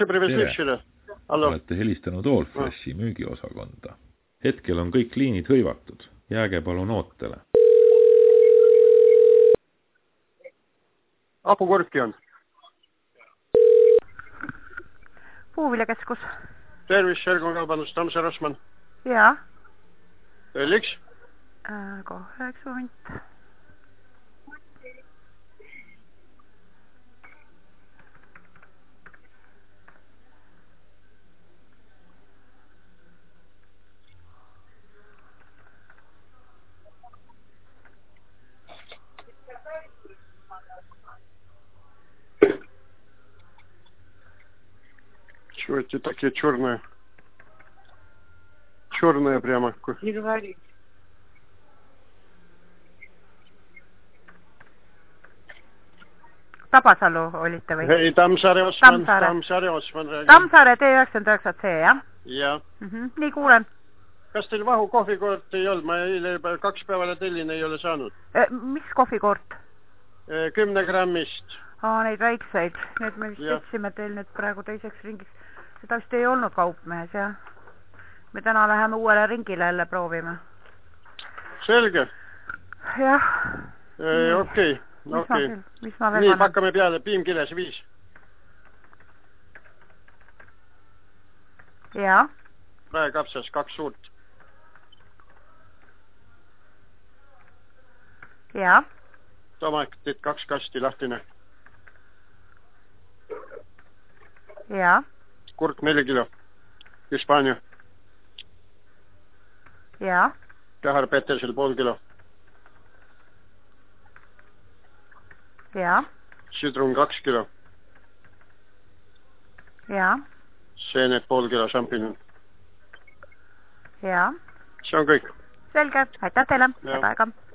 Tere, olete helistanud Allfreshi müügiosakonda. Hetkel on kõik liinid hõivatud. Jääge palun ootele. Apukorki on. Puuviljakeskus. Tervis, Sergon Kaubandus, Tammsaare Rosman. Jaa. Telliks? Kohe üks moment. Чего эти такие черные? Черные прямо. Не говори. Tabasalu olite või? Ei, Tammsaare Osman. Tammsaare T99C, jah? Jah. Nii kuulen. Kas teil vahu kohvikoort ei olnud? Ma eile 2 päevale tellin ei ole saanud. Mis kohvikoort? 10 grammist. Neid väikseid. Need me vist etsime teil nüüd praegu teiseks ringis. Seda vist ei olnud kaupmehes, jah? Me täna läheme uuele ringile jälle proovime. Selge. Jah. Okei. Mis ma veel nii, pakkame peale piimkiles 5. Jaa. Väekapsas 2 suurt. Jaa. Tomatit 2 kasti lahtine. Jaa. Kurk 4 kilo. Hispaania. Jaa. Kahar Petersel pool kilo. Jaa. Sidrun 2 kilo. Jaa. Seened pool kilo šampinjon. Jaa. See on kõik. Selge. Aitäh teile. Ja. Head aega.